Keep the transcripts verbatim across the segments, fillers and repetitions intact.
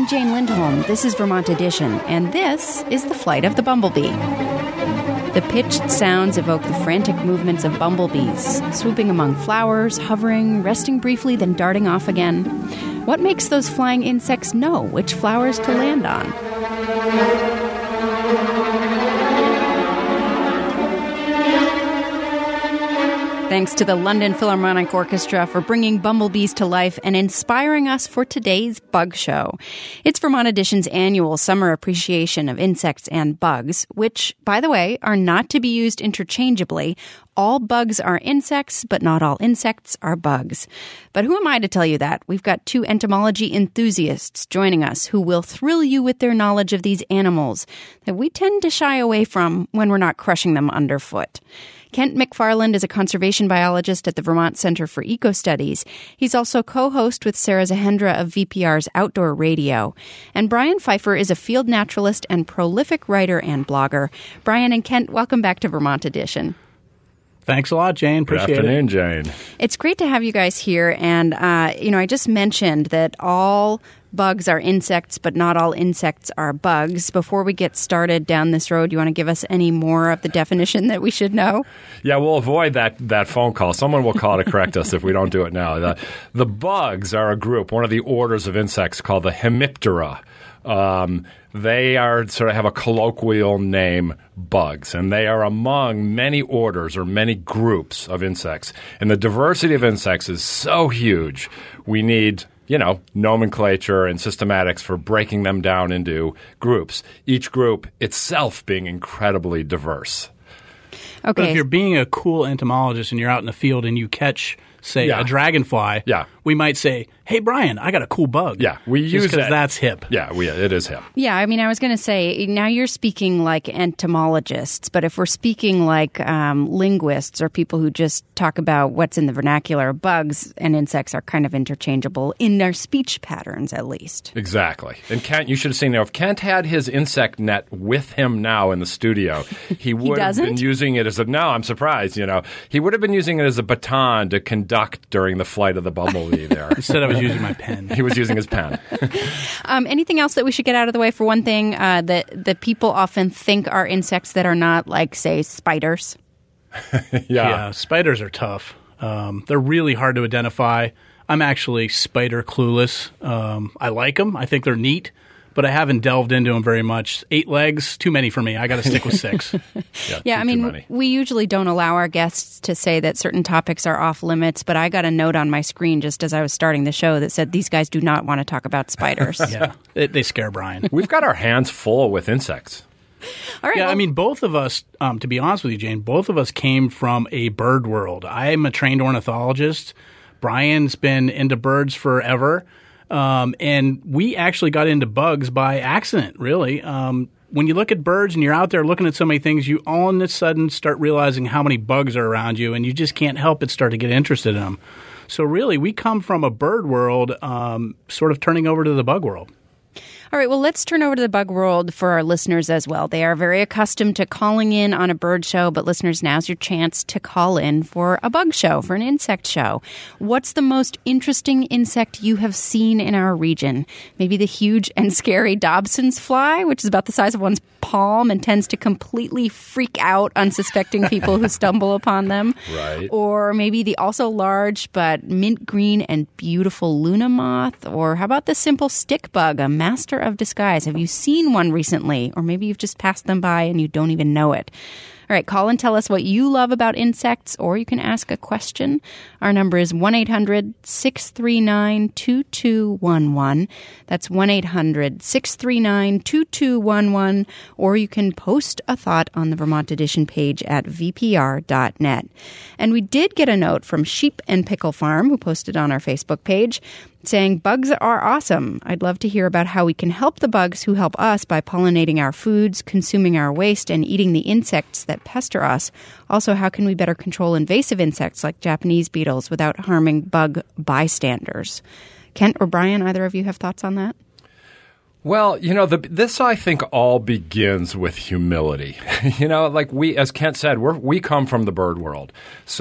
I'm Jane Lindholm. This is Vermont Edition, and this is the flight of the bumblebee. The pitched sounds evoke the frantic movements of bumblebees, swooping among flowers, hovering, resting briefly, then darting off again. What makes those flying insects know which flowers to land on? Thanks to the London Philharmonic Orchestra for bringing bumblebees to life and inspiring us for today's Bug Show. It's Vermont Edition's annual summer appreciation of insects and bugs, which, by the way, are not to be used interchangeably. All bugs are insects, but not all insects are bugs. But who am I to tell you that? We've got two entomology enthusiasts joining us who will thrill you with their knowledge of these animals that we tend to shy away from when we're not crushing them underfoot. Kent McFarland is a conservation biologist at the Vermont Center for Eco-Studies. He's also co-host with Sarah Zahendra of V P R's Outdoor Radio. And Brian Pfeiffer is a field naturalist and prolific writer and blogger. Brian and Kent, welcome back to Vermont Edition. Thanks a lot, Jane. Appreciate Good afternoon, it. Jane. It's great to have you guys here. And, uh, you know, I just mentioned that all bugs are insects, but not all insects are bugs. Before we get started down this road, you want to give us any more of the definition that we should know? Yeah, we'll avoid that, that phone call. Someone will call to correct us if we don't do it now. The, the bugs are a group, one of the orders of insects called the Hemiptera. Um, they are sort of have a colloquial name, bugs, and they are among many orders or many groups of insects. And the diversity of insects is so huge, we need, you know, nomenclature and systematics for breaking them down into groups, each group itself being incredibly diverse. Okay. But if you're being a cool entomologist and you're out in the field and you catch, say, Yeah. a dragonfly, Yeah. we might say, hey, Brian, I got a cool bug. Yeah, we Just use 'cause that. that's hip. Yeah, we, it is hip. Yeah, I mean, I was going to say, now you're speaking like entomologists, but if we're speaking like um, linguists or people who just talk about what's in the vernacular, bugs and insects are kind of interchangeable in their speech patterns, at least. Exactly. And Kent, you should have seen, now, if Kent had his insect net with him now in the studio, he would have doesn't? been using it as a, no, I'm surprised, you know, he would have been using it as a baton to conduct during the flight of the bumblebee there. Instead, I was using my pen. He was using his pen. Um, anything else that we should get out of the way? For one thing, uh, that, that people often think are insects that are not, like, say, spiders. Yeah. Yeah, spiders are tough. Um, they're really hard to identify. I'm actually spider clueless. Um, I like them. I think they're neat, but I haven't delved into them very much. Eight legs, too many for me. I got to stick with six. Yeah, Yeah, too- I too mean, many. we usually don't allow our guests to say that certain topics are off limits, but I got a note on my screen just as I was starting the show that said these guys do not want to talk about spiders. Yeah, they, they scare Brian. We've got our hands full with insects. All right. Yeah, well, I mean, both of us, um, to be honest with you, Jane, both of us came from a bird world. I'm a trained ornithologist. Brian's been into birds forever. Um, and we actually got into bugs by accident, really. Um, when you look at birds and you're out there looking at so many things, you all of a sudden start realizing how many bugs are around you, and you just can't help but start to get interested in them. So really, we come from a bird world um, sort of turning over to the bug world. All right, well, let's turn over to the bug world for our listeners as well. They are very accustomed to calling in on a bird show, but listeners, now's your chance to call in for a bug show, for an insect show. What's the most interesting insect you have seen in our region? Maybe the huge and scary Dobson's fly, which is about the size of one's palm and tends to completely freak out unsuspecting people who stumble upon them. Right. Or maybe the also large but mint green and beautiful Luna moth. Or how about the simple stick bug, a master of disguise? Have you seen one recently? Or maybe you've just passed them by and you don't even know it. All right, call and tell us what you love about insects, or you can ask a question. Our number is one eight hundred six three nine two two one one. That's one eight hundred six three nine two two one one. Or you can post a thought on the Vermont Edition page at v p r dot net. And we did get a note from Sheep and Pickle Farm, who posted on our Facebook page, saying, bugs are awesome. I'd love to hear about how we can help the bugs who help us by pollinating our foods, consuming our waste, and eating the insects that pester us. Also, how can we better control invasive insects like Japanese beetles without harming bug bystanders? Kent or Brian, either of you have thoughts on that? Well, you know, the, this, I think, all begins with humility. You know, like we, as Kent said, we're, we come from the bird world. So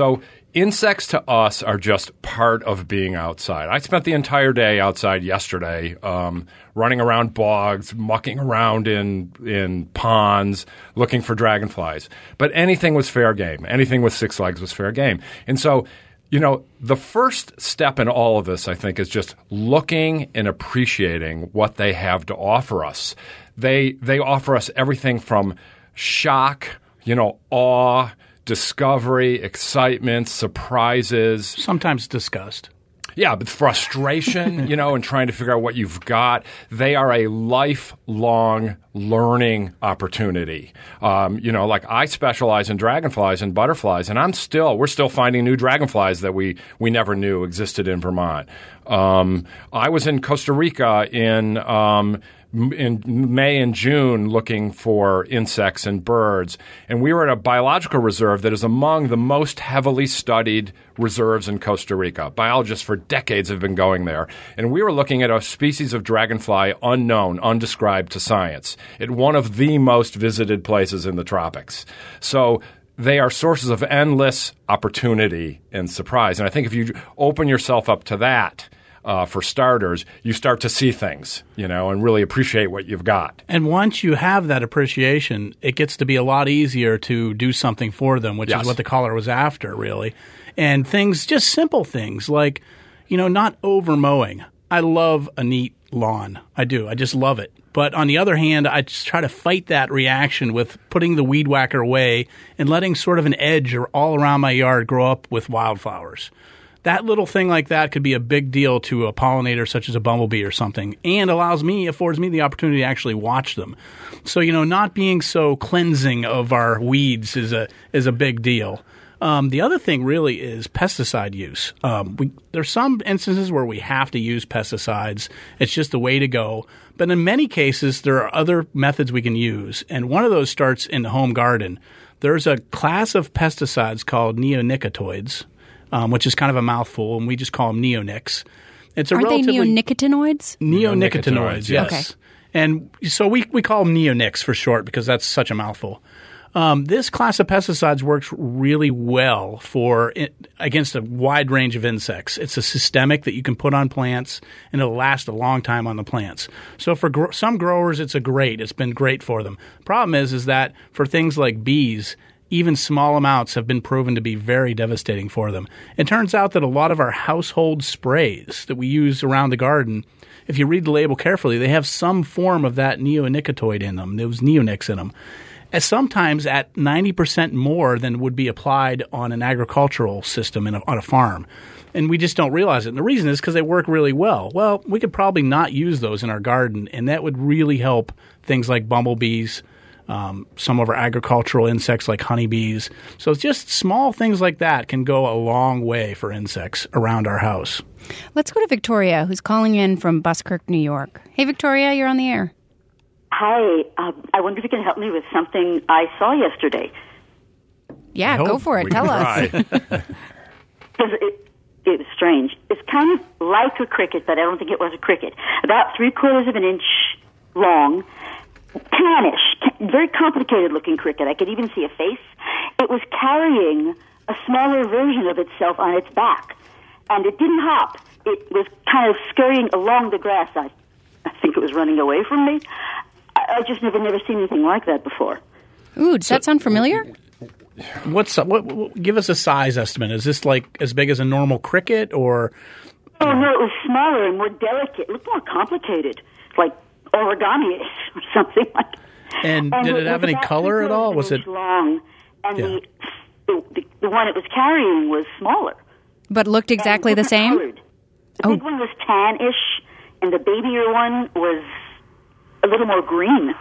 insects to us are just part of being outside. I spent the entire day outside yesterday, um, running around bogs, mucking around in in ponds, looking for dragonflies. But anything was fair game. Anything with six legs was fair game. And so, you know, the first step in all of this, I think, is just looking and appreciating what they have to offer us. They they offer us everything from shock, you know, awe, discovery, excitement, surprises. Sometimes disgust. Yeah, but frustration, you know, and trying to figure out what you've got. They are a lifelong learning opportunity. Um, you know, like I specialize in dragonflies and butterflies, and I'm still, we're still finding new dragonflies that we, we never knew existed in Vermont. Um, I was in Costa Rica in um, in May and June looking for insects and birds. And we were at a biological reserve that is among the most heavily studied reserves in Costa Rica. Biologists for decades have been going there. And we were looking at a species of dragonfly unknown, undescribed to science, at one of the most visited places in the tropics. So they are sources of endless opportunity and surprise. And I think if you open yourself up to that, Uh, for starters, you start to see things, you know, and really appreciate what you've got. And once you have that appreciation, it gets to be a lot easier to do something for them, which Yes. is what the caller was after, really. And things, just simple things like, you know, not over mowing. I love a neat lawn. I do. I just love it. But on the other hand, I just try to fight that reaction with putting the weed whacker away and letting sort of an edge all around my yard grow up with wildflowers. That little thing like that could be a big deal to a pollinator such as a bumblebee or something, and allows me, affords me the opportunity to actually watch them. So, you know, not being so cleansing of our weeds is a is a big deal. Um, the other thing really is pesticide use. Um, we, there's some instances where we have to use pesticides. It's just the way to go. But in many cases, there are other methods we can use, and one of those starts in the home garden. There's a class of pesticides called neonicotinoids, Um, which is kind of a mouthful, and we just call them neonics. It's a Aren't they relatively neonicotinoids? Neonicotinoids, yes. Okay. And so we we call them neonics for short because that's such a mouthful. Um, this class of pesticides works really well for it, against a wide range of insects. It's a systemic that you can put on plants, and it'll last a long time on the plants. So for gro- some growers, it's a great. It's been great for them. Problem is, is that for things like bees, even small amounts have been proven to be very devastating for them. It turns out that a lot of our household sprays that we use around the garden, if you read the label carefully, they have some form of that neonicotinoid in them, those neonics in them, and sometimes at ninety percent more than would be applied on an agricultural system in a, on a farm. And we just don't realize it. And the reason is because they work really well. Well, we could probably not use those in our garden, and that would really help things like bumblebees, Um, some of our agricultural insects like honeybees. So it's just small things like that can go a long way for insects around our house. Let's go to Victoria, who's calling in from Buskirk, New York. Hey, Victoria, you're on the air. Hi. Um, I wonder if you can help me with something I saw yesterday. Yeah, go for it. We Tell can us. Because it, it was strange. It's kind of like a cricket, but I don't think it was a cricket. About three quarters of an inch long, tannish, t- very complicated-looking cricket. I could even see a face. It was carrying a smaller version of itself on its back, and it didn't hop. It was kind of scurrying along the grass. I, I think it was running away from me. I, I just never, never seen anything like that before. Ooh, does that sound familiar? What's what, what? Give us a size estimate. Is this like as big as a normal cricket, or? Oh no, it was smaller and more delicate. It looked more complicated, like origami or something like that. And, and did it have any color at all? Was it long? And yeah. the, the, the the one it was carrying was smaller, but looked exactly the same. Colored. The Oh. big one was tannish, and the babier one was a little more green.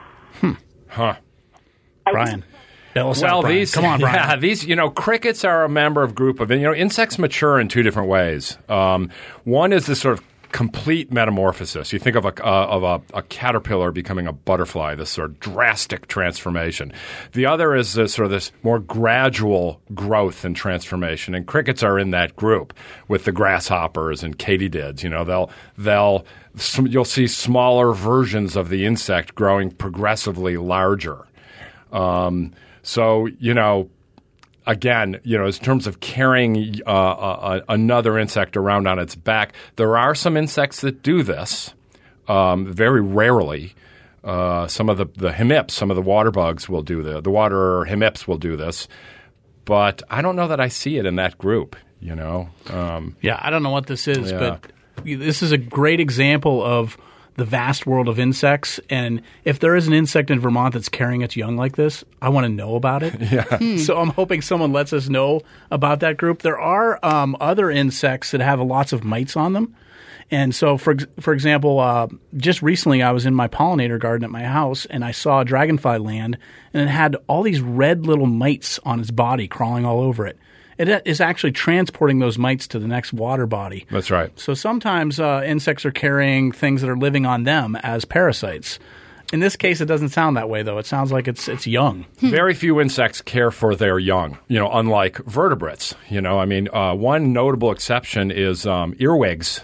Huh. Brian? Bail us Well, out, Brian. these Come on, Brian. Yeah, these you know crickets are a member of group of you know insects mature in two different ways. Um, one is this sort of complete metamorphosis. You think of a uh, of a, a caterpillar becoming a butterfly, this sort of drastic transformation. The other is this, sort of this more gradual growth and transformation. And crickets are in that group with the grasshoppers and katydids. You know, they'll they'll you'll see smaller versions of the insect growing progressively larger. Um, So, you know, again, you know, in terms of carrying uh, a, a, another insect around on its back, there are some insects that do this um, very rarely. Uh, some of the, the hemips, some of the water bugs will do the the water hemips will do this, but I don't know that I see it in that group. You know, um, yeah, I don't know what this is, yeah. but this is a great example of the vast world of insects. And if there is an insect in Vermont that's carrying its young like this, I want to know about it. Yeah. So I'm hoping someone lets us know about that group. There are um, other insects that have lots of mites on them. And so, for for example, uh, just recently I was in my pollinator garden at my house, and I saw a dragonfly land, and it had all these red little mites on its body crawling all over it. It is actually transporting those mites to the next water body. That's right. So sometimes uh, insects are carrying things that are living on them as parasites. In this case, it doesn't sound that way, though. It sounds like it's it's young. Very few insects care for their young, you know, unlike vertebrates. You know, I mean, uh, one notable exception is um, earwigs.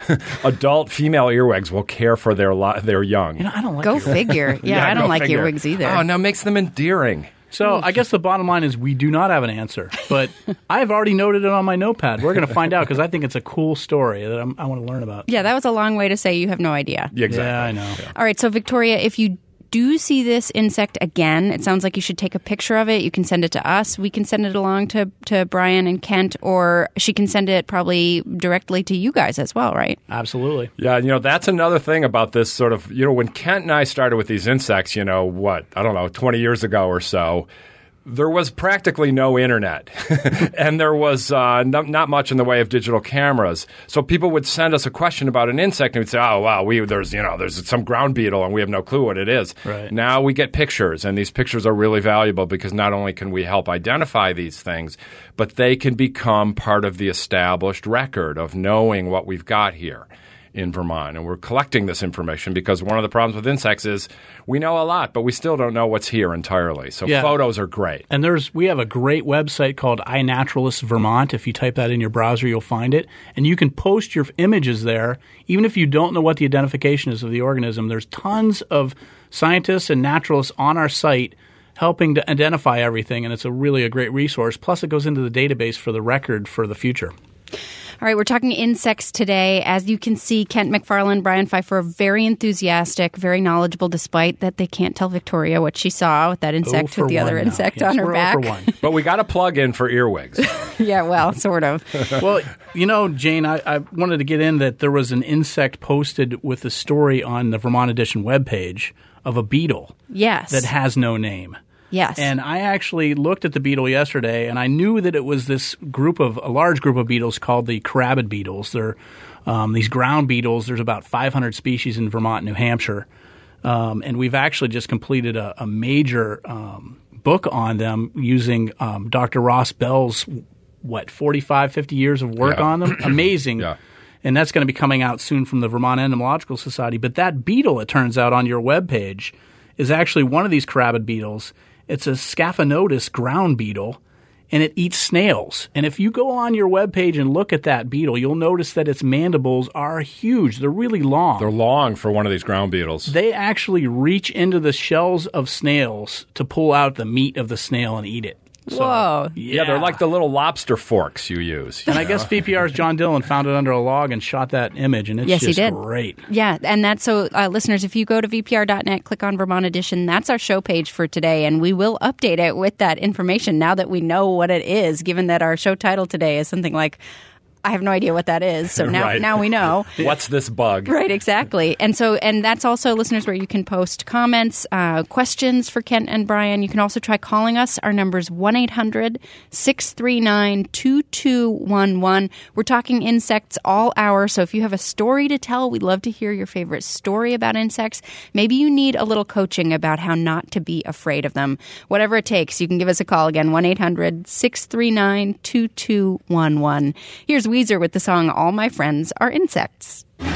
Adult female earwigs will care for their li- their young. You know, I don't like Go earwigs. figure. Yeah, Yeah, I don't go like figure. earwigs either. Oh, no, it makes them endearing. So I guess the bottom line is we do not have an answer, but I've already noted it on my notepad. We're going to find out because I think it's a cool story that I'm, I want to learn about. Yeah, that was a long way to say you have no idea. Yeah, exactly. Yeah, I know. All right, so Victoria, if you do see this insect again, it sounds like you should take a picture of it. You can send it to us. We can send it along to, to Brian and Kent, or she can send it probably directly to you guys as well, right? Absolutely. Yeah, you know, that's another thing about this sort of, you know, when Kent and I started with these insects, you know, what, I don't know, twenty years ago or so, there was practically no internet, and there was uh, no, not much in the way of digital cameras. So people would send us a question about an insect, and we'd say, "Oh, wow, we there's you know there's some ground beetle, and we have no clue what it is." Right. Now we get pictures, and these pictures are really valuable because not only can we help identify these things, but they can become part of the established record of knowing what we've got here in Vermont. And we're collecting this information because one of the problems with insects is we know a lot, but we still don't know what's here entirely. So Yeah. photos are great. And there's we have a great website called iNaturalist Vermont. If you type that in your browser, you'll find it. And you can post your images there, even if you don't know what the identification is of the organism. There's tons of scientists and naturalists on our site helping to identify everything, and it's a really a great resource. Plus, it goes into the database for the record for the future. All right, we're talking insects today. As you can see, Kent McFarland, Brian Pfeiffer are very enthusiastic, very knowledgeable, despite that they can't tell Victoria what she saw with that insect Oh with the for other one now. insect Yes, on her we're oh back. for one. But we got a plug in for earwigs. Yeah, well, sort of. Well, you know, Jane, I, I wanted to get in that there was an insect posted with a story on the Vermont Edition webpage of a beetle Yes. that has no name. Yes. And I actually looked at the beetle yesterday, and I knew that it was this group of a large group of beetles called the carabid beetles. They're um, these ground beetles. There's about five hundred species in Vermont and New Hampshire, um, and we've actually just completed a, a major um, book on them using um, Doctor Ross Bell's what forty-five, fifty years of work Yeah. on them. Amazing. Yeah. And that's going to be coming out soon from the Vermont Entomological Society. But that beetle, it turns out, on your webpage is actually one of these carabid beetles. It's a Scaphanotis ground beetle, and it eats snails. And if you go on your webpage and look at that beetle, you'll notice that its mandibles are huge. They're really long. They're long for one of these ground beetles. They actually reach into the shells of snails to pull out the meat of the snail and eat it. So, Whoa. Yeah, they're like the little lobster forks you use. you And I know? guess V P R's John Dillon found it under a log and shot that image, and it's Yes, he just did. great. Yeah, and that's so, uh, listeners, if you go to V P R dot net, click on Vermont Edition, that's our show page for today, and we will update it with that information now that we know what it is, given that our show title today is something like, I have no idea what that is, so now Right. now we know. What's this bug? Right, exactly. And so, and that's also, listeners, where you can post comments, uh, questions for Kent and Brian. You can also try calling us. Our number's one eight hundred six three nine two two one one. We're talking insects all hour, so if you have a story to tell, we'd love to hear your favorite story about insects. Maybe you need a little coaching about how not to be afraid of them. Whatever it takes, you can give us a call again, one eight hundred six three nine two two one one. Here's Weezer with the song All My Friends Are Insects. These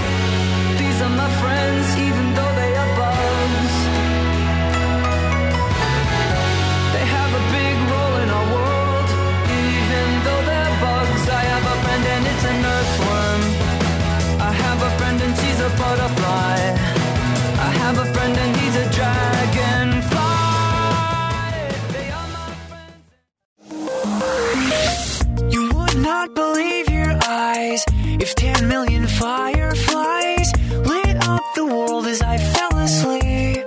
are my friends, even though they are bugs. They have a big role in our world, even though they're bugs. I have a friend and it's an earthworm. I have a friend and she's a butterfly. I have a friend and he's a dragonfly. They are my friends. 'cause I fell asleep.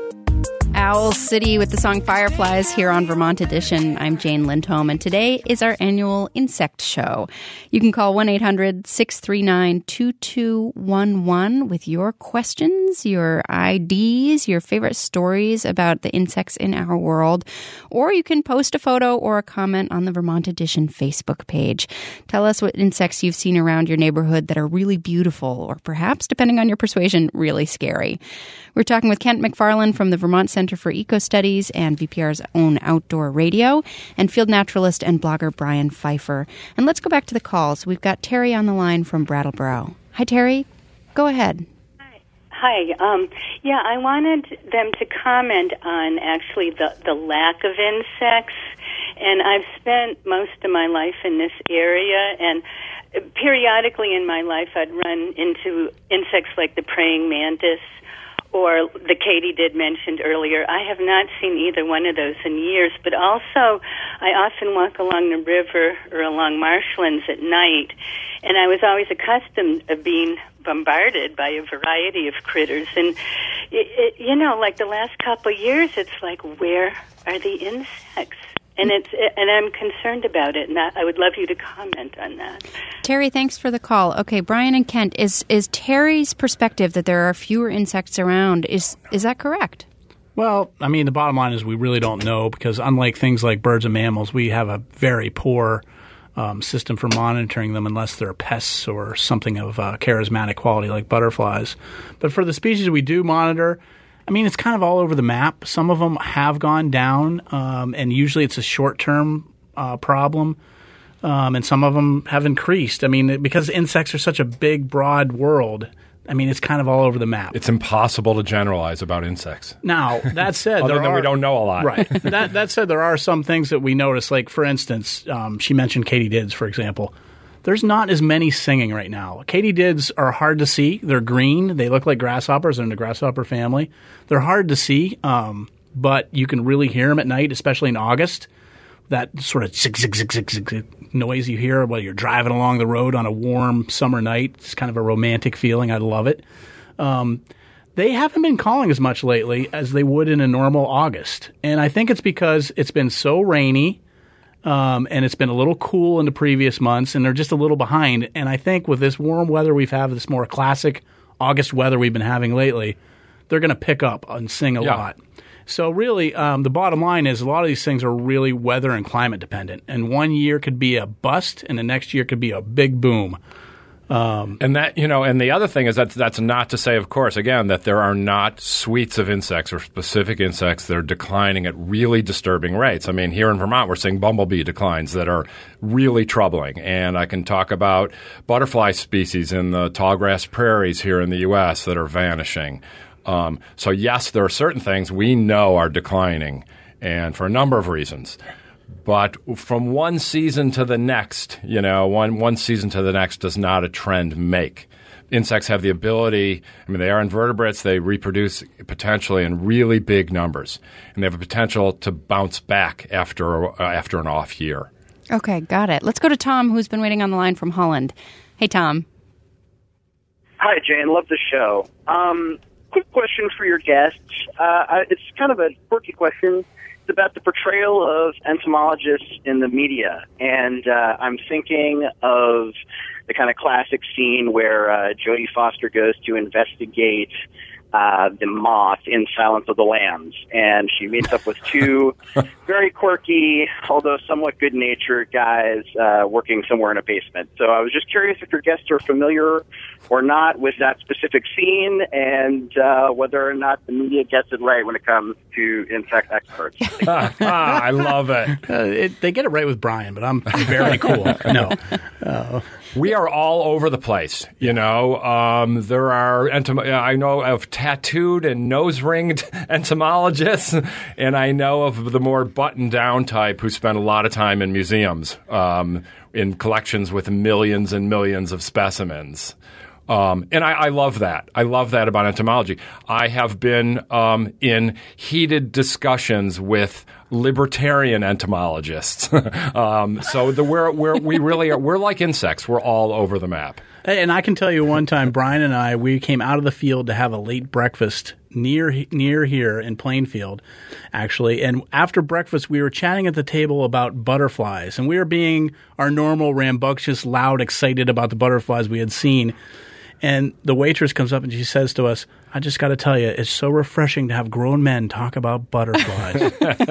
Owl City with the song Fireflies here on Vermont Edition. I'm Jane Lindholm, and today is our annual insect show. You can call one eight hundred six three nine two two one one with your questions, your I Ds, your favorite stories about the insects in our world, or you can post a photo or a comment on the Vermont Edition Facebook page. Tell us what insects you've seen around your neighborhood that are really beautiful, or perhaps, depending on your persuasion, really scary. We're talking with Kent McFarland from the Vermont Center for Eco Studies and V P R's own Outdoor Radio, and field naturalist and blogger Brian Pfeiffer. And let's go back to the calls. We've got Terry on the line from Brattleboro. Hi, Terry. Go ahead. Hi. Hi. Um, yeah, I wanted them to comment on actually the, the lack of insects. And I've spent most of my life in this area, and periodically in my life I'd run into insects like the praying mantis, or the katydid mentioned earlier. I have not seen either one of those in years, but also I often walk along the river or along marshlands at night, and I was always accustomed to being bombarded by a variety of critters. And, it, it, you know, like the last couple of years, it's like, where are the insects? And it's and I'm concerned about it, and I would love you to comment on that. Terry, thanks for the call. Okay, Brian and Kent, is is Terry's perspective that there are fewer insects around, is is that correct? Well, I mean, the bottom line is we really don't know, because unlike things like birds and mammals, we have a very poor um, system for monitoring them unless they're pests or something of uh, charismatic quality like butterflies. But for the species we do monitor, I mean, it's kind of all over the map. Some of them have gone down, um, and usually it's a short-term uh, problem, um, and some of them have increased. I mean, because insects are such a big, broad world, I mean, it's kind of all over the map. It's impossible to generalize about insects. Now, that said, Other there than are, we don't know a lot. Right. that, that said, there are some things that we notice. Like, for instance, um, she mentioned katydids, for example. There's not as many singing right now. Katydids are hard to see. They're green. They look like grasshoppers. They're in the grasshopper family. They're hard to see, um, but you can really hear them at night, especially in August. That sort of zig, zig, zig, zig, zig, zig noise you hear while you're driving along the road on a warm summer night. It's kind of a romantic feeling. I love it. Um, they haven't been calling as much lately as they would in a normal August. And I think it's because it's been so rainy. Um, and it's been a little cool in the previous months, and they're just a little behind. And I think with this warm weather we've had, this more classic August weather we've been having lately, they're going to pick up and sing a yeah. lot. So really, um, the bottom line is a lot of these things are really weather and climate dependent. And one year could be a bust, and the next year could be a big boom. Um, and that, you know, and the other thing is that that's not to say, of course, again, that there are not suites of insects or specific insects that are declining at really disturbing rates. I mean, here in Vermont, we're seeing bumblebee declines that are really troubling. And I can talk about butterfly species in the tallgrass prairies here in the U S that are vanishing. Um, so, yes, there are certain things we know are declining, and for a number of reasons. But from one season to the next, you know, one one season to the next does not a trend make. Insects have the ability, I mean, they are invertebrates. They reproduce potentially in really big numbers, and they have a potential to bounce back after uh, after an off year. Okay, got it. Let's go to Tom, who's been waiting on the line from Holland. Hey, Tom. Hi, Jane. Love the show. Um, quick question for your guests. Uh, it's kind of a quirky question. It's about the portrayal of entomologists in the media, and uh, I'm thinking of the kind of classic scene where uh, Jodie Foster goes to investigate uh, the moth in Silence of the Lambs, and she meets up with two very quirky, although somewhat good-natured guys uh, working somewhere in a basement. So I was just curious if your guests are familiar or not with that specific scene, and uh, whether or not the media gets it right when it comes to insect experts. ah, I love it. uh, it. They get it right with Brian, but I'm very cool. No. Uh, We are all over the place, you know. Um, there are entom- I know of tattooed and nose-ringed entomologists, and I know of the more buttoned-down type who spend a lot of time in museums, um, in collections with millions and millions of specimens. Um, and I, I love that. I love that about entomology. I have been um, in heated discussions with libertarian entomologists. um, so the, we're, we're, we really are, we're like insects. We're all over the map. And I can tell you one time, Brian and I, we came out of the field to have a late breakfast near near here in Plainfield, actually. And after breakfast, we were chatting at the table about butterflies. And we were being our normal, rambunctious, loud, excited about the butterflies we had seen. And the waitress comes up and she says to us, I just got to tell you, it's so refreshing to have grown men talk about butterflies.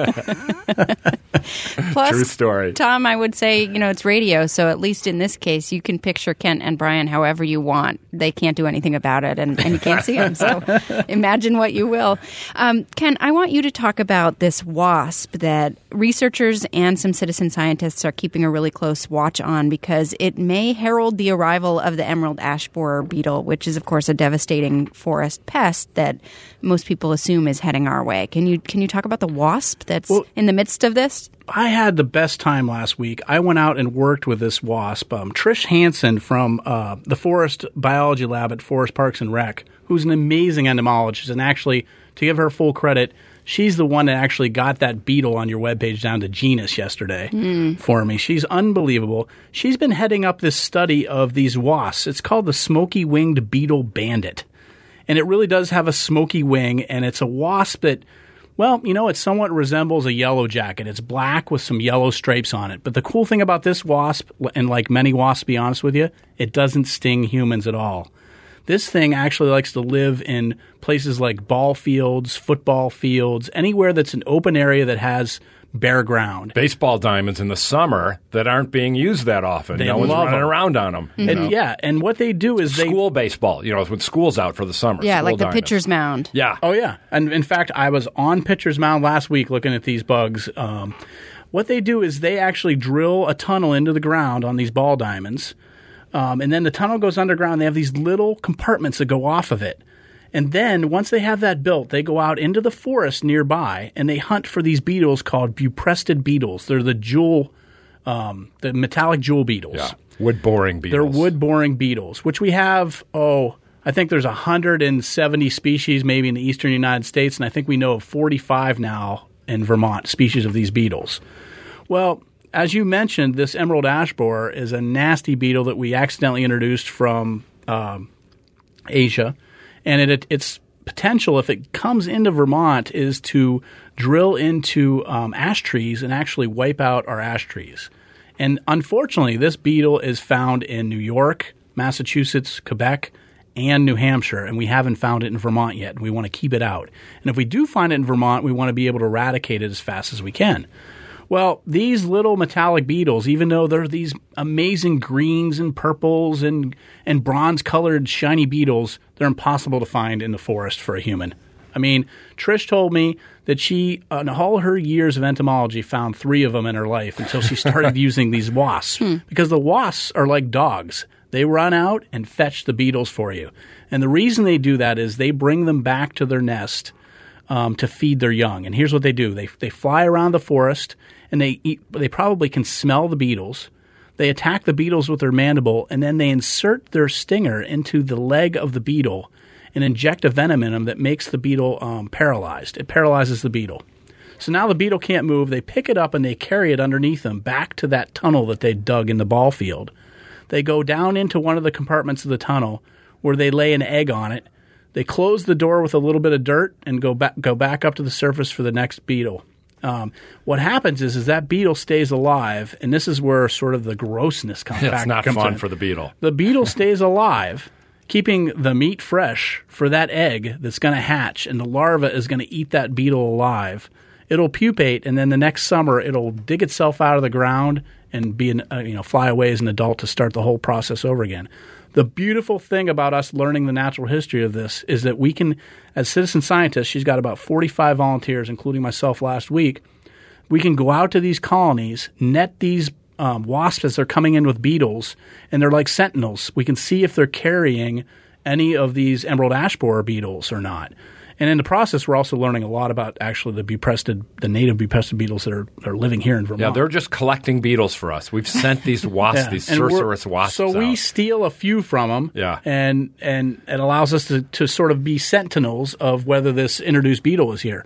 Plus, True story. Tom, I would say, you know, it's radio, so at least in this case, you can picture Kent and Brian however you want. They can't do anything about it, and, and you can't see them, so imagine what you will. Um, Ken, I want you to talk about this wasp that researchers and some citizen scientists are keeping a really close watch on because it may herald the arrival of the emerald ash borer beetle, which is, of course, a devastating forest pest that most people assume is heading our way. Can you can you talk about the wasp that's well, in the midst of this? I had the best time last week. I went out and worked with this wasp. Um, Trish Hansen from uh, the Forest Biology Lab at Forest Parks and Rec, who's an amazing entomologist, and actually, to give her full credit, she's the one that actually got that beetle on your webpage down to genus yesterday mm. for me. She's unbelievable. She's been heading up this study of these wasps. It's called the smoky-winged beetle bandit. And it really does have a smoky wing, and it's a wasp that, well, you know, it somewhat resembles a yellow jacket. It's black with some yellow stripes on it. But the cool thing about this wasp, and like many wasps, to be honest with you, it doesn't sting humans at all. This thing actually likes to live in places like ball fields, football fields, anywhere that's an open area that has bare ground. Baseball diamonds in the summer that aren't being used that often. They no one's love running them. around on them. Mm-hmm. And know? yeah, and what they do is they school baseball. You know, when school's out for the summer. Yeah, school like the diamonds. pitcher's mound. Yeah. Oh yeah, and in fact, I was on pitcher's mound last week looking at these bugs. Um, what they do is they actually drill a tunnel into the ground on these ball diamonds, um, and then the tunnel goes underground. They have these little compartments that go off of it. And then once they have that built, they go out into the forest nearby and they hunt for these beetles called buprested beetles. They're the jewel, um, the metallic jewel beetles. Yeah, wood-boring beetles. They're wood-boring beetles, which we have, oh, I think there's one hundred seventy species maybe in the eastern United States, and I think we know of forty-five now in Vermont, species of these beetles. Well, as you mentioned, this emerald ash borer is a nasty beetle that we accidentally introduced from um, Asia. And it, it, its potential, if it comes into Vermont, is to drill into um, ash trees and actually wipe out our ash trees. And unfortunately, this beetle is found in New York, Massachusetts, Quebec, and New Hampshire, and we haven't found it in Vermont yet, and we want to keep it out. And if we do find it in Vermont, we want to be able to eradicate it as fast as we can. Well, these little metallic beetles, even though they're these amazing greens and purples and, and bronze-colored shiny beetles, they're impossible to find in the forest for a human. I mean, Trish told me that she, in all her years of entomology, found three of them in her life until she started using these wasps. Hmm. Because the wasps are like dogs. They run out and fetch the beetles for you. And the reason they do that is they bring them back to their nest um, to feed their young. And here's what they do. They they fly around the forest, and they eat, they probably can smell the beetles. They attack the beetles with their mandible, and then they insert their stinger into the leg of the beetle and inject a venom in them that makes the beetle um, paralyzed. It paralyzes the beetle. So now the beetle can't move. They pick it up and they carry it underneath them back to that tunnel that they dug in the ball field. They go down into one of the compartments of the tunnel where they lay an egg on it. They close the door with a little bit of dirt and go back go back up to the surface for the next beetle. Um, what happens is, is that beetle stays alive, and this is where sort of the grossness comes It's back. not comes fun in. for the beetle. The beetle stays alive, keeping the meat fresh for that egg that's going to hatch, and the larva is going to eat that beetle alive. It'll pupate, and then the next summer it'll dig itself out of the ground and be an, uh, you know fly away as an adult to start the whole process over again. The beautiful thing about us learning the natural history of this is that we can, as citizen scientists, she's got about forty-five volunteers, including myself last week, we can go out to these colonies, net these um, wasps as they're coming in with beetles, and they're like sentinels. We can see if they're carrying any of these emerald ash borer beetles or not. And in the process, we're also learning a lot about actually the buprested, the native buprested beetles that are, that are living here in Vermont. Yeah, they're just collecting beetles for us. We've sent these wasps, Yeah. these And we're- sorceress wasps So we out. steal a few from them, Yeah. and and it allows us to, to sort of be sentinels of whether this introduced beetle is here.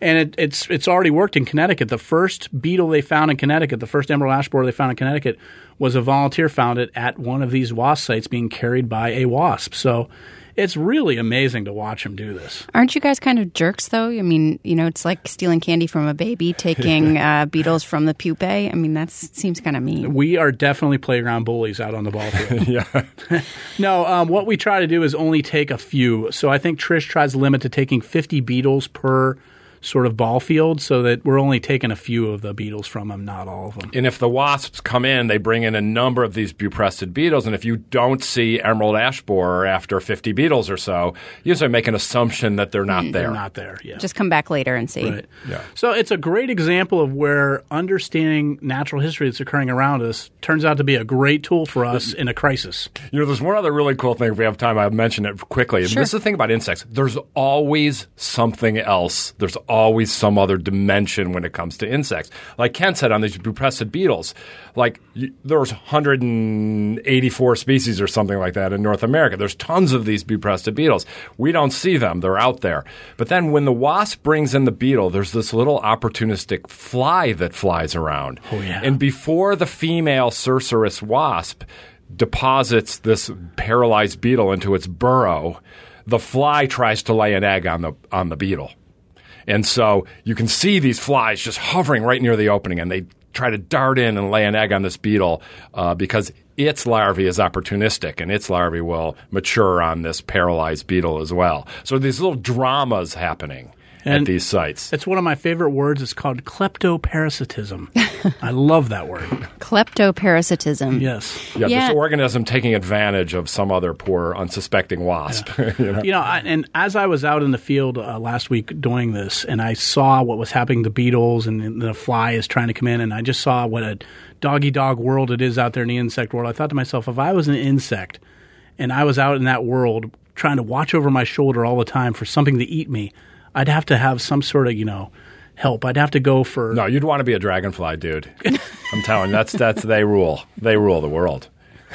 And it, it's it's already worked in Connecticut. The first beetle they found in Connecticut, the first emerald ash borer they found in Connecticut, was a volunteer found it at one of these wasp sites being carried by a wasp. So it's really amazing to watch him do this. Aren't you guys kind of jerks, though? I mean, you know, it's like stealing candy from a baby, taking uh, beetles from the pupae. I mean, that seems kind of mean. We are definitely playground bullies out on the ball field. Yeah. No, um, what we try to do is only take a few. So I think Trish tries to limit to taking fifty beetles per sort of ball field, so that we're only taking a few of the beetles from them, not all of them. And if the wasps come in, they bring in a number of these bupressid beetles, and if you don't see emerald ash borer after fifty beetles or so, you usually make an assumption that they're not there. They're not there, yeah. Just come back later and see. Right. Yeah. So it's a great example of where understanding natural history that's occurring around us turns out to be a great tool for us in a crisis. You know, there's one other really cool thing. If we have time, I'll mention it quickly. Sure. This is the thing about insects. There's always something else. There's always some other dimension when it comes to insects. Like Ken said on these bupressid beetles, like you, there's one hundred eighty-four species or something like that in North America. There's tons of these bupressid beetles. We don't see them. They're out there. But then when the wasp brings in the beetle, there's this little opportunistic fly that flies around. Oh, yeah. And before the female Cerceris wasp deposits this paralyzed beetle into its burrow, the fly tries to lay an egg on the on the beetle. And so you can see these flies just hovering right near the opening, and they try to dart in and lay an egg on this beetle uh, because its larvae is opportunistic, and its larvae will mature on this paralyzed beetle as well. So these little dramas happening And at these sites. It's one of my favorite words. It's called kleptoparasitism. I love that word. Kleptoparasitism. Yes. Yeah, Yeah. this organism taking advantage of some other poor, unsuspecting wasp. you know? You know, I, and as I was out in the field uh, last week doing this, and I saw what was happening to beetles, and, and the fly is trying to come in, and I just saw what a dog-eat-dog world it is out there in the insect world. I thought to myself, if I was an insect and I was out in that world trying to watch over my shoulder all the time for something to eat me, I'd have to have some sort of, you know, help. I'd have to go for... No, you'd want to be a dragonfly, dude. I'm telling you, that's that's they rule. They rule the world.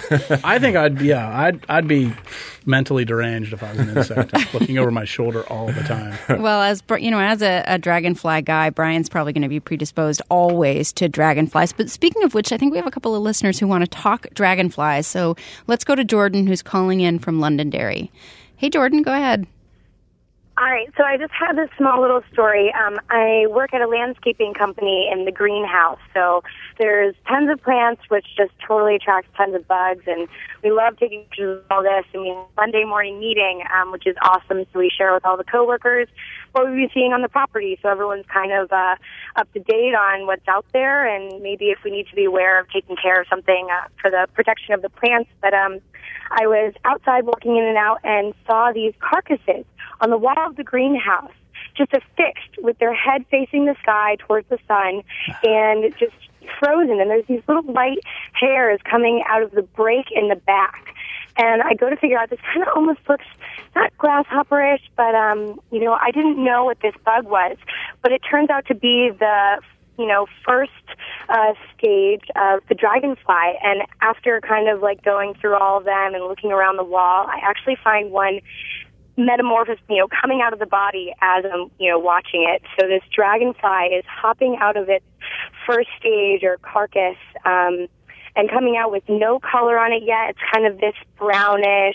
I think I'd, yeah, I'd I'd be mentally deranged if I was an insect, looking over my shoulder all the time. Well, as Br- you know, as a, a dragonfly guy, Brian's probably going to be predisposed always to dragonflies. But speaking of which, I think we have a couple of listeners who want to talk dragonflies. So let's go to Jordan, who's calling in from Londonderry. Hey, Jordan, go ahead. All right, so I just have this small little story. Um, I work at a landscaping company in the greenhouse, so there's tons of plants, which just totally attracts tons of bugs, and we love taking pictures of all this. And we have a Monday morning meeting, um, which is awesome, so we share with all the coworkers what we've been seeing on the property, so everyone's kind of uh, up to date on what's out there, and maybe if we need to be aware of taking care of something uh, for the protection of the plants. But um, I was outside walking in and out and saw these carcasses on the wall of the greenhouse, just affixed with their head facing the sky towards the sun and just frozen. And there's these little white hairs coming out of the break in the back. And I go to figure out, this kind of almost looks not grasshopperish, but, um, you know, I didn't know what this bug was. But it turns out to be the, you know, first uh, stage of the dragonfly. And after kind of like going through all of them and looking around the wall, I actually find one metamorphosis, you know, coming out of the body as I'm, you know, watching it. So this dragonfly is hopping out of its first stage or carcass, um, and coming out with no color on it yet. It's kind of this brownish,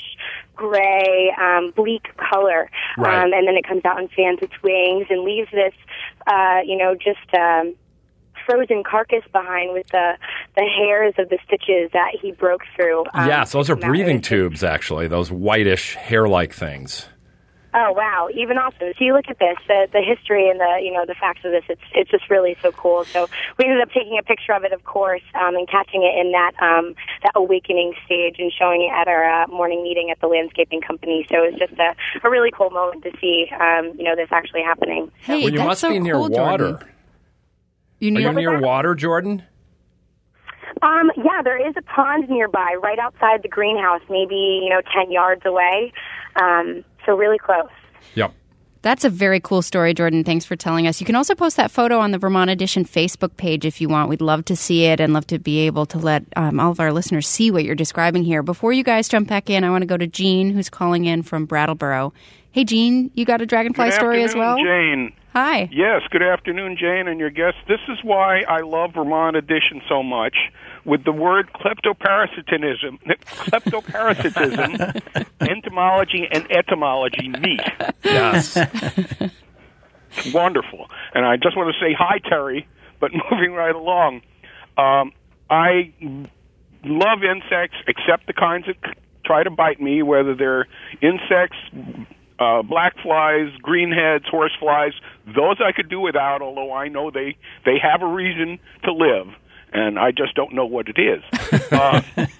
gray, um, bleak color. Right. Um, and then it comes out and fans its wings and leaves this, uh, you know, just, um, frozen carcass behind with the the hairs of the stitches that he broke through. Um, yes, those are that breathing was- tubes, actually, those whitish hair-like things. Oh wow! Even awesome. So you look at this, the the history and the you know the facts of this. It's it's just really so cool. So we ended up taking a picture of it, of course, um, and catching it in that um, that awakening stage and showing it at our uh, morning meeting at the landscaping company. So it was just a, a really cool moment to see um, you know this actually happening. Hey, Well, you that's must so be near cool, water. Jordan. You Are knew you near water, Jordan? Um, yeah, there is a pond nearby, right outside the greenhouse, maybe you know ten yards away. Um, so really close. Yep. That's a very cool story, Jordan. Thanks for telling us. You can also post that photo on the Vermont Edition Facebook page if you want. We'd love to see it and love to be able to let um, all of our listeners see what you're describing here. Before you guys jump back in, I want to go to Jean, who's calling in from Brattleboro. Hey, Jean, you got a dragonfly Good story as well? afternoon, Jane. Hi. Yes, good afternoon, Jane, and your guests. This is why I love Vermont Edition so much. With the word kleptoparasitism, kleptoparasitism, entomology, and etymology meet. Yes. Wonderful. And I just want to say hi, Terry, but moving right along. Um, I love insects, except the kinds that try to bite me, whether they're insects, uh, black flies, greenheads, horseflies. Those I could do without, although I know they, they have a reason to live, and I just don't know what it is. Uh,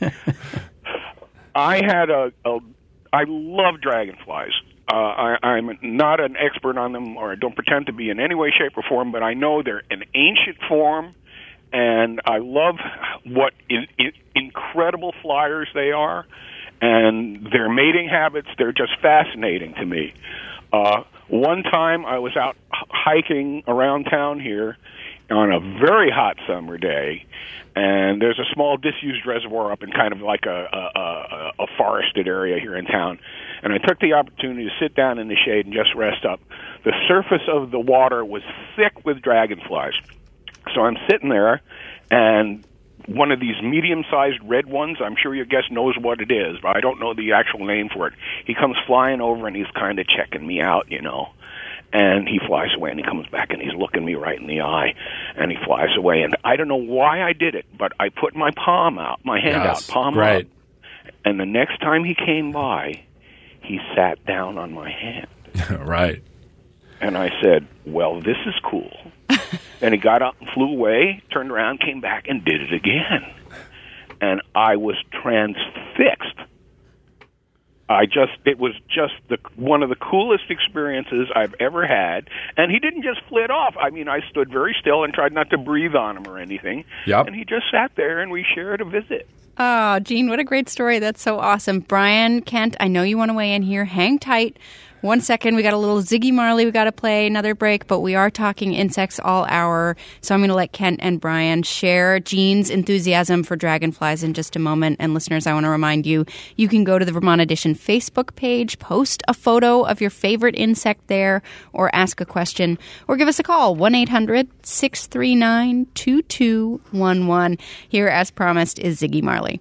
I had a, a I love dragonflies. Uh, I, I'm not an expert on them, or I don't pretend to be in any way, shape, or form, but I know they're an ancient form, and I love what in, in, incredible flyers they are, and their mating habits, they're just fascinating to me. Uh, one time I was out hiking around town here on a very hot summer day, and there's a small disused reservoir up in kind of like a, a, a, a forested area here in town. And I took the opportunity to sit down in the shade and just rest up. The surface of the water was thick with dragonflies. So I'm sitting there, and one of these medium-sized red ones, I'm sure your guest knows what it is, but I don't know the actual name for it. He comes flying over, and he's kind of checking me out, you know. And he flies away, and he comes back, and he's looking me right in the eye, and he flies away. And I don't know why I did it, but I put my palm out, my hand Yes, out, palm great. out. And the next time he came by, he sat down on my hand. Right. And I said, well, this is cool. Then he got up and flew away, turned around, came back, and did it again. And I was transfixed. I just, it was just the one of the coolest experiences I've ever had. And he didn't just flit off. I mean, I stood very still and tried not to breathe on him or anything. Yep. And he just sat there, and we shared a visit. Oh, Gene, what a great story. That's so awesome. Brian, Kent, I know you want to weigh in here. Hang tight. One second. We got a little Ziggy Marley we got to play, another break, but we are talking insects all hour. So I'm going to let Kent and Brian share Gene's enthusiasm for dragonflies in just a moment. And listeners, I want to remind you, you can go to the Vermont Edition Facebook page, post a photo of your favorite insect there, or ask a question, or give us a call, one eight hundred six three nine two two one one. Here, as promised, is Ziggy Marley.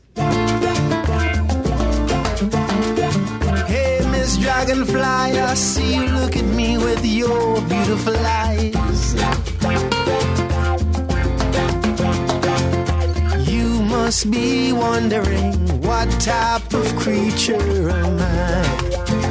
Dragonfly, I see you look at me with your beautiful eyes. You must be wondering what type of creature am I?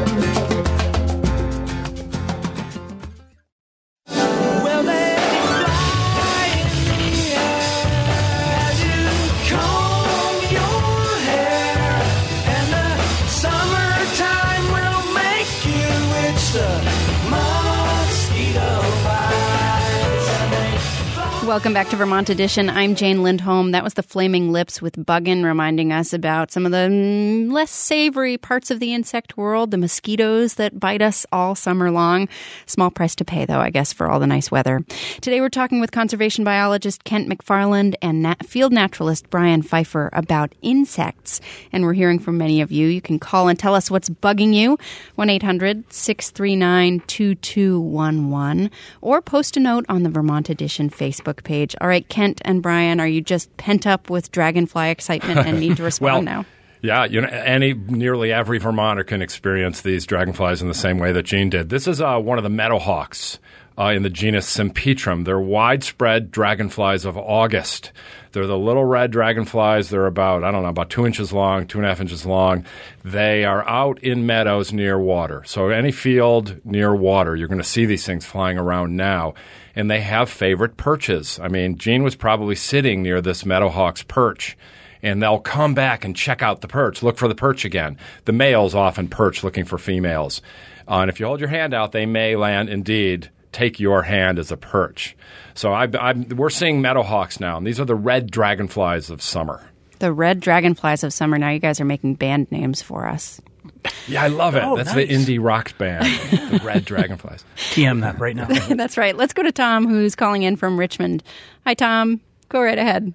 Well, they fly in the air as you comb your hair, and the summertime will make you itch the mosquito bites. And they fly. Welcome back to Vermont Edition. I'm Jane Lindholm. That was the Flaming Lips with Buggin', reminding us about some of the mm, less savory parts of the insect world, the mosquitoes that bite us all summer long. Small price to pay, though, I guess, for all the nice weather. Today we're talking with conservation biologist Kent McFarland and nat- field naturalist Brian Pfeiffer about insects. And we're hearing from many of you. You can call and tell us what's bugging you, one eight hundred six three nine two two one one, or post a note on the Vermont Edition Facebook page. All right, Kent and Brian, are you just pent up with dragonfly excitement and need to respond well, now? Yeah, you know, any nearly every Vermonter can experience these dragonflies in the same way that Gene did. This is uh, one of the meadowhawks uh, in the genus Sympetrum. They're widespread dragonflies of August. They're the little red dragonflies. They're about, I don't know, about two inches long, two and a half inches long. They are out in meadows near water. So any field near water, you're going to see these things flying around now. And they have favorite perches. I mean, Gene was probably sitting near this meadowhawk's perch, and they'll come back and check out the perch, look for the perch again. The males often perch looking for females. Uh, and if you hold your hand out, they may land, indeed, take your hand as a perch. So I, I, we're seeing meadowhawks now, and these are the red dragonflies of summer. The red dragonflies of summer. Now you guys are making band names for us. Yeah, I love it. Oh, That's nice. the indie rock band, the Red Dragonflies. T M that right now. That's right. Let's go to Tom, who's calling in from Richmond. Hi, Tom. Go right ahead.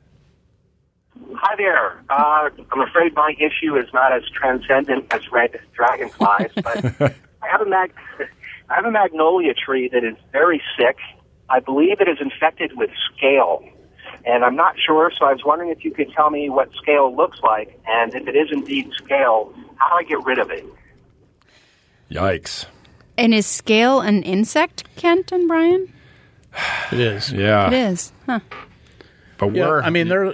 Hi there. Uh, I'm afraid my issue is not as transcendent as red dragonflies, but I have a mag- I have a magnolia tree that is very sick. I believe it is infected with scale, and I'm not sure, so I was wondering if you could tell me what scale looks like, and if it is indeed scale, how do I get rid of it? Yikes. And is scale an insect, Kent and Brian? It is. Yeah. It is. Huh. But Yeah, we're, I mean, they're.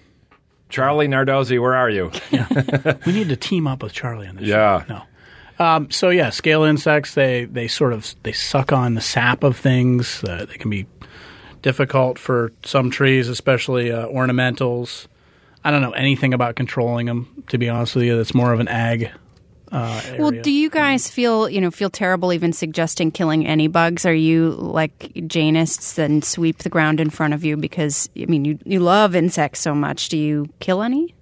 Charlie Nardozzi, where are you? We need to team up with Charlie on this Yeah. show. No. Um, so yeah, scale insects, they, they sort of they suck on the sap of things. Uh, they can be difficult for some trees, especially uh, ornamentals. I don't know anything about controlling them, to be honest with you. That's more of an ag uh, area. Well, do you guys feel, you know, feel terrible even suggesting killing any bugs? Are you like Janists and sweep the ground in front of you because, I mean, you, you love insects so much. Do you kill any?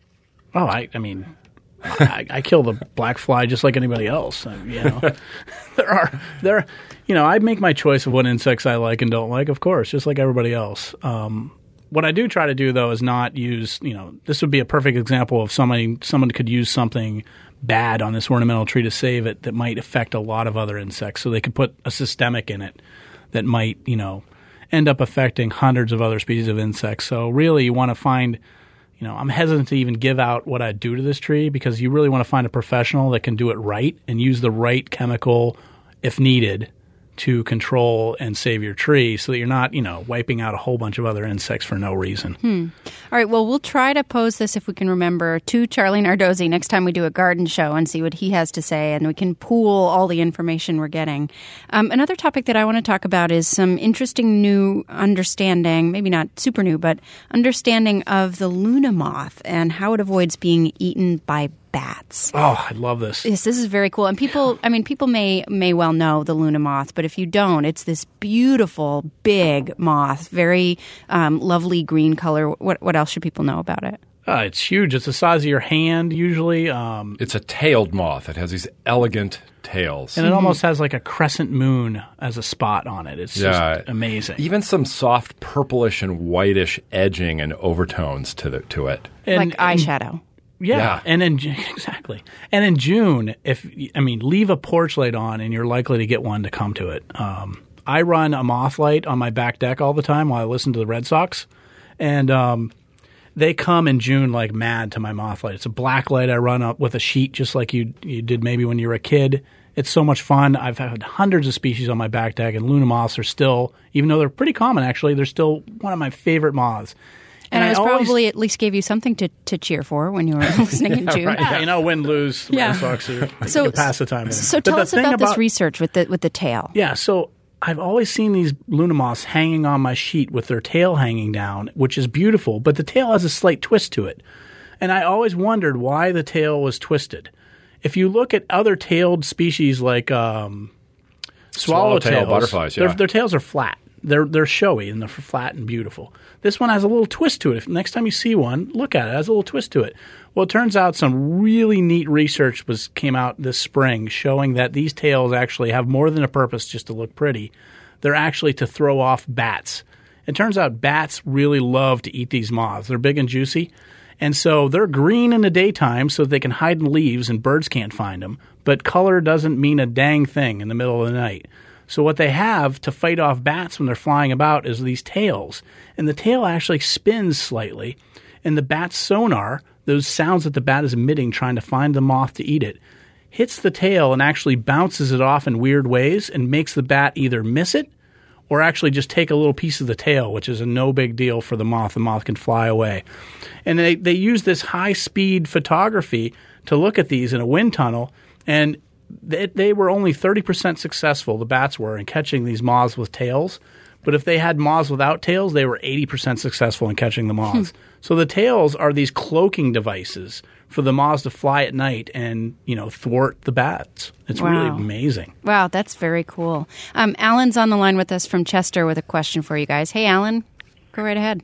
Oh, I, I mean, I, I kill the black fly just like anybody else. I, you know, there are there, you know, I make my choice of what insects I like and don't like, of course, just like everybody else. Um, what I do try to do though is not use, you know, this would be a perfect example of somebody someone could use something bad on this ornamental tree to save it that might affect a lot of other insects. So they could put a systemic in it that might, you know, end up affecting hundreds of other species of insects. So really, you want to find. You know, I'm hesitant to even give out what I do to this tree because you really want to find a professional that can do it right and use the right chemical, if needed, to control and save your tree so that you're not, you know, wiping out a whole bunch of other insects for no reason. Hmm. All right, well, we'll try to pose this, if we can remember, to Charlie Nardozzi next time we do a garden show and see what he has to say, and we can pool all the information we're getting. Um, another topic that I want to talk about is some interesting new understanding, maybe not super new, but understanding of the Luna moth and how it avoids being eaten by bats. Oh, I love this. Yes, this is very cool. And people, I mean, people may may well know the Luna moth, but if you don't, it's this beautiful, big moth, very um, lovely green color. What what else should people know about it? Uh, it's huge. It's the size of your hand usually. Um, It's a tailed moth. It has these elegant tails. and it almost has like a crescent moon as a spot on it. It's Yeah. just amazing. Even some soft purplish and whitish edging and overtones to the, to it. And- Like eyeshadow. Yeah. Yeah. And in exactly. And in June, if I mean, leave a porch light on and you're likely to get one to come to it. Um, I run a moth light on my back deck all the time while I listen to the Red Sox. And um, they come in June like mad to my moth light. It's a black light I run up with a sheet just like you you did maybe when you were a kid. It's so much fun. I've had hundreds of species on my back deck, and Luna moths are still, even though they're pretty common actually, they're still one of my favorite moths. And, I it was always- probably at least gave you something to, to cheer for when you were listening in June. Right. Yeah, you know, win, lose, Yeah. Red Sox are, So- you can pass the time. with it. So But tell the us thing about, this research with the with the tail. Yeah, so I've always seen these Luna moths hanging on my sheet with their tail hanging down, which is beautiful, but the tail has a slight twist to it. And I always wondered why the tail was twisted. If you look at other tailed species like um, Swallowtail swallowtails, butterflies, their, yeah. their tails are flat. They're they're showy and they're flat and beautiful. This one has a little twist to it. If next time you see one, look at it. It has a little twist to it. Well, it turns out some really neat research was came out this spring showing that these tails actually have more than a purpose just to look pretty. They're actually to throw off bats. It turns out bats really love to eat these moths. They're big and juicy. And so they're green in the daytime so they can hide in leaves and birds can't find them. But color doesn't mean a dang thing in the middle of the night. So what they have to fight off bats when they're flying about is these tails. And the tail actually spins slightly. And the bat's sonar, those sounds that the bat is emitting trying to find the moth to eat it, hits the tail and actually bounces it off in weird ways and makes the bat either miss it or actually just take a little piece of the tail, which is a no big deal for the moth. The moth can fly away. And they, they use this high-speed photography to look at these in a wind tunnel, and they, they were only thirty percent successful, the bats were, in catching these moths with tails. But if they had moths without tails, they were eighty percent successful in catching the moths. So the tails are these cloaking devices for the moths to fly at night and, you know, thwart the bats. It's Wow. really amazing. Wow, that's very cool. Um, Alan's on the line with us from Chester with a question for you guys. Hey, Alan, go right ahead.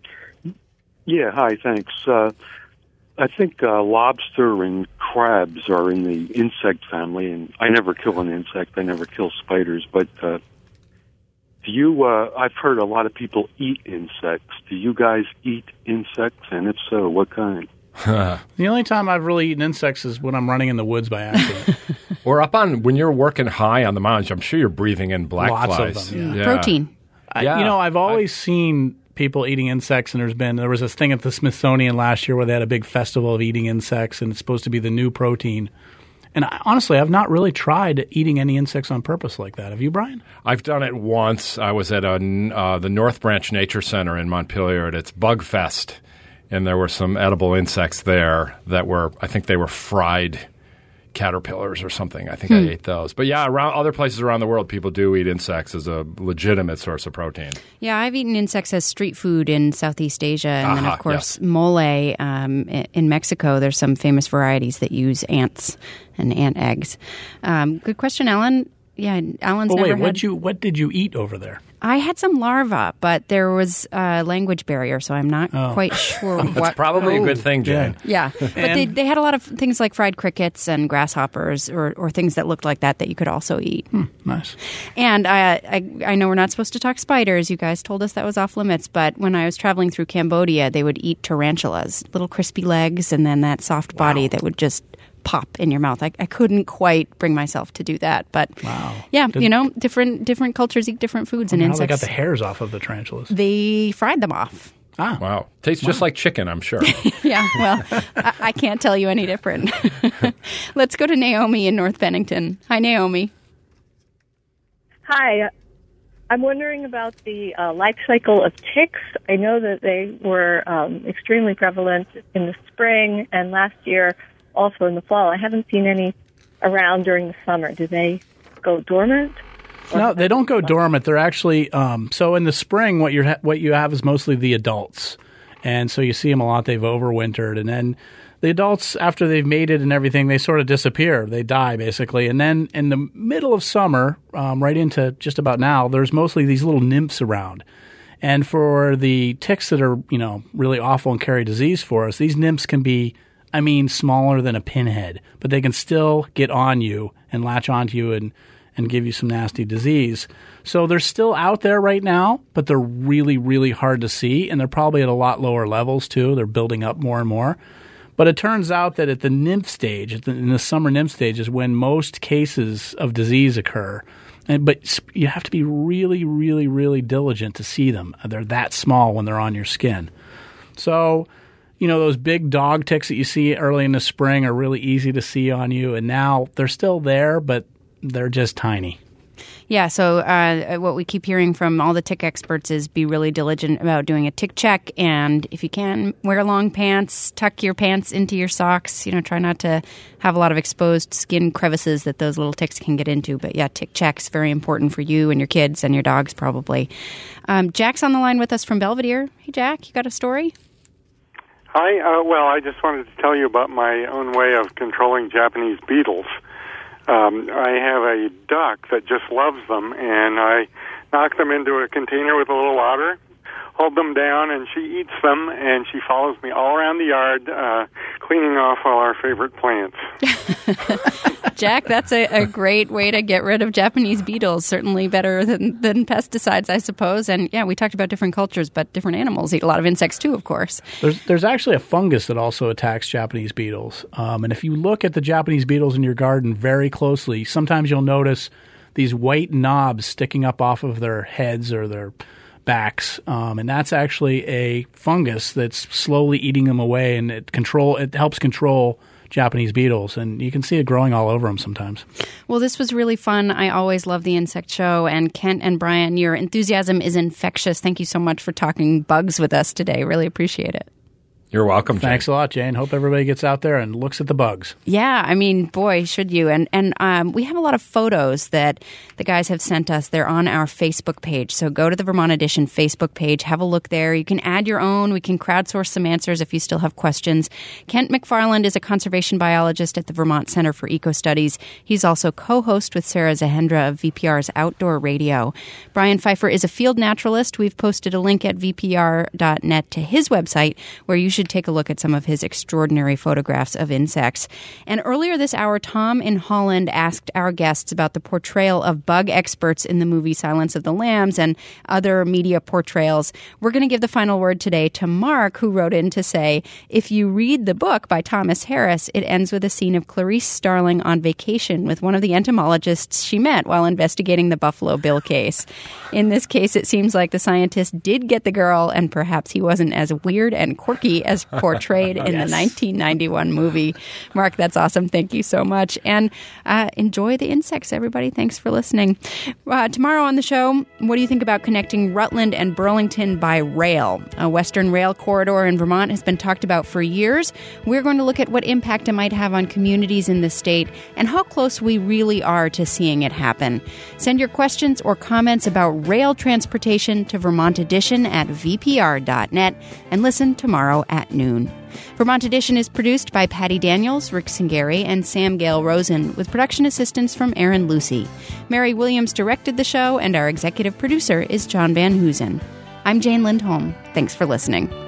Yeah, hi, thanks. Uh, I think uh, lobster and crabs are in the insect family, and I never kill an insect. I never kill spiders, but uh, do you, uh, I've heard a lot of people eat insects. Do you guys eat insects, and if so, what kind? The only time I've really eaten insects is when I'm running in the woods by accident. Or up on, when you're working high on the mountains, I'm sure you're breathing in black Lots flies. of them, yeah. Yeah. Protein. I, Yeah. you know, I've always seen people eating insects, and there's been there was this thing at the Smithsonian last year where they had a big festival of eating insects, and it's supposed to be the new protein. And I, honestly, I've not really tried eating any insects on purpose like that. Have you, Brian? I've done it once. I was at a, uh, the North Branch Nature Center in Montpelier, and it's Bug Fest, and there were some edible insects there that were, I think they were fried caterpillars or something. I think Hmm. I ate those. But yeah, around other places around the world, people do eat insects as a legitimate source of protein. Yeah, I've eaten insects as street food in Southeast Asia. And then, Aha, of course, mole um, i- in Mexico. There's some famous varieties that use ants and ant eggs. Um, good question, Alan. Yeah, Alan's Well, never wait, had... what you what did you eat over there? I had some larvae, but there was a language barrier, so I'm not Oh. quite sure what... That's probably a good thing, Jane. Yeah, but they, And- they had a lot of things like fried crickets and grasshoppers or, or things that looked like that that you could also eat. Hmm, nice. And I, I, I know we're not supposed to talk spiders. You guys told us that was off limits. But when I was traveling through Cambodia, they would eat tarantulas, little crispy legs, and then that soft body that would just pop in your mouth. I, I couldn't quite bring myself to do that. But Wow. yeah, Did- you know, different different cultures eat different foods and How they got insects. the hairs off of the tarantulas? They fried them off. Ah, Wow. Tastes just like chicken, I'm sure. Yeah, well, I, I can't tell you any different. Let's go to Naomi in North Bennington. Hi, Naomi. Hi. I'm wondering about the uh, life cycle of ticks. I know that they were um, extremely prevalent in the spring and last year also in the fall. I haven't seen any around during the summer. Do they go dormant? No, they don't go dormant. They're actually um, so in the spring. What you ha- what you have is mostly the adults, and so you see them a lot. They've overwintered, and then the adults, after they've mated and everything, they sort of disappear. They die basically, and then in the middle of summer, um, right into just about now, there's mostly these little nymphs around. And for the ticks that are you know really awful and carry disease for us, these nymphs can be, I mean, smaller than a pinhead, but they can still get on you and latch onto you and, and give you some nasty disease. So they're still out there right now, but they're really, really hard to see, and they're probably at a lot lower levels too. They're building up more and more. But it turns out that at the nymph stage, at the, in the summer nymph stage, is when most cases of disease occur. And, but you have to be really, really, really diligent to see them. They're that small when they're on your skin. So, you know, those big dog ticks that you see early in the spring are really easy to see on you. And now they're still there, but they're just tiny. Yeah, so uh, what we keep hearing from all the tick experts is be really diligent about doing a tick check, and if you can, wear long pants, tuck your pants into your socks. You know, try not to have a lot of exposed skin crevices that those little ticks can get into. But yeah, tick checks, very important for you and your kids and your dogs probably. Um, Jack's on the line with us from Belvedere. Hey, Jack, you got a story? Hi. Uh, well, I just wanted to tell you about my own way of controlling Japanese beetles. Um, I have a duck that just loves them, and I knock them into a container with a little water, hold them down, and she eats them, and she follows me all around the yard, uh, cleaning off all our favorite plants. Jack, that's a, a great way to get rid of Japanese beetles. Certainly better than, than pesticides, I suppose. And yeah, we talked about different cultures, but different animals eat a lot of insects too, of course. There's there's actually a fungus that also attacks Japanese beetles. Um, and if you look at the Japanese beetles in your garden very closely, sometimes you'll notice these white knobs sticking up off of their heads or their backs. Um, and that's actually a fungus that's slowly eating them away, and it control it helps control Japanese beetles, and you can see it growing all over them sometimes. Well, this was really fun. I always love the Insect Show. And Kent and Brian, your enthusiasm is infectious. Thank you so much for talking bugs with us today. Really appreciate it. You're welcome, Jane. Thanks a lot, Jane. Hope everybody gets out there and looks at the bugs. Yeah, I mean, boy, should you. And and um, we have a lot of photos that the guys have sent us. They're on our Facebook page. So go to the Vermont Edition Facebook page. Have a look there. You can add your own. We can crowdsource some answers if you still have questions. Kent McFarland is a conservation biologist at the Vermont Center for Eco Studies. He's also co-host with Sarah Zahendra of V P R's Outdoor Radio. Brian Pfeiffer is a field naturalist. We've posted a link at v p r dot net to his website where you should should take a look at some of his extraordinary photographs of insects. And earlier this hour, Tom in Holland asked our guests about the portrayal of bug experts in the movie Silence of the Lambs and other media portrayals. We're going to give the final word today to Mark, who wrote in to say, if you read the book by Thomas Harris, it ends with a scene of Clarice Starling on vacation with one of the entomologists she met while investigating the Buffalo Bill case. In this case, it seems like the scientist did get the girl, and perhaps he wasn't as weird and quirky as portrayed in Yes. the nineteen ninety-one movie. Mark, that's awesome. Thank you so much. And uh, enjoy the insects, everybody. Thanks for listening. Uh, tomorrow on the show, what do you think about connecting Rutland and Burlington by rail? A Western rail corridor in Vermont has been talked about for years. We're going to look at what impact it might have on communities in the state and how close we really are to seeing it happen. Send your questions or comments about rail transportation to Vermont Edition at v p r dot net and listen tomorrow at noon. Vermont Edition is produced by Patty Daniels, Rick Singeri, and Sam Gale Rosen, with production assistance from Aaron Lucy. Mary Williams directed the show, and our executive producer is John Van Hoosen. I'm Jane Lindholm. Thanks for listening.